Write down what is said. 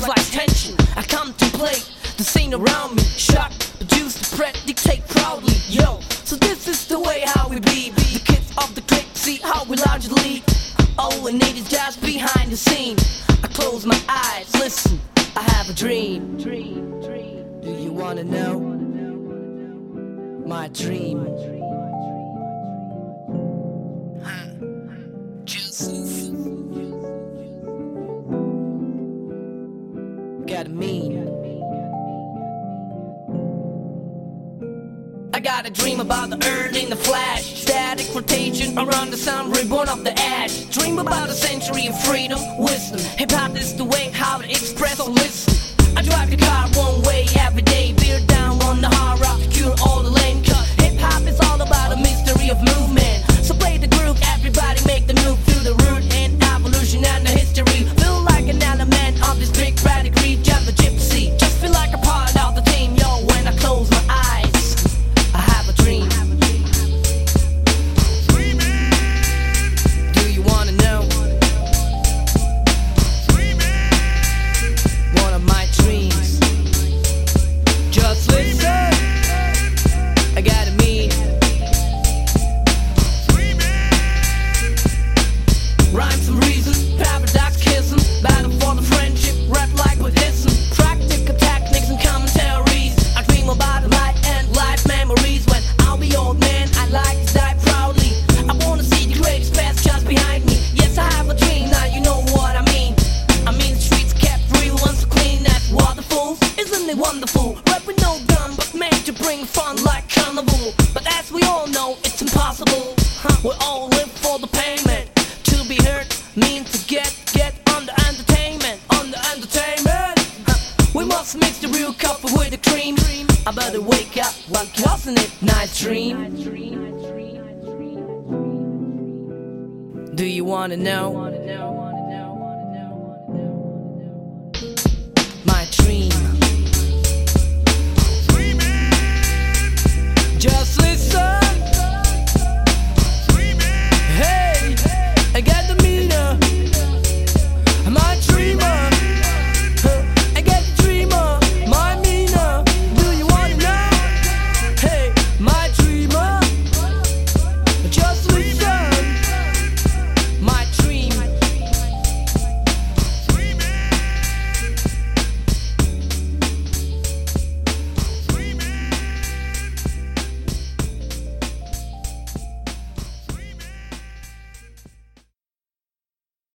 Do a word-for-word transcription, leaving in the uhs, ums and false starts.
like tension. I contemplate the scene around me, shock, produce the threat, dictate proudly. Yo, so this is the way how we be. The kids of the clique, see how we largely. All we need is just behind the scene. I close my eyes, listen, I have a dream. Dream, dream. Do you wanna know my dream? Just listen. Got a mean. I got a dream about the earth in the flash, static rotation around the sun, reborn of the ash. Dream about a century of freedom, wisdom. Hip-hop is the way how to express or listen. I drive the car one way every day, beer down on the hard rock, cure all the lane. Cause hip-hop is all about a mystery of movement. So play the groove, everybody make the move through the root and evolution and the history. Feel like an element of this big pedigree, just a gypsy. Just feel like a part of the team, yo, when I close my eyes. Dream. Dreaming. Do you wanna know? Dreaming. One of my dreams. Just listen. I got a mean. Dreaming. Rhymes and reason, paradoxism, battle for the friendship, rap like Buddhism, practical techniques and commentaries. I dream about the light and life memories. When I'll be old man, I like to die proudly. I wanna see the greatest past just behind me. Yes, I have a dream, now you know what I mean. I mean the streets kept real and so clean. That's wonderful, isn't it wonderful? Rap with no gun, but made to bring fun like carnival. But as we all know, it's impossible. Huh? We all live for the payment. To be heard means to get, get on the entertainment, on the entertainment. Huh? We must mix the real coffee with the cream. I better wake up, wasn't it nice dream? Do you wanna know?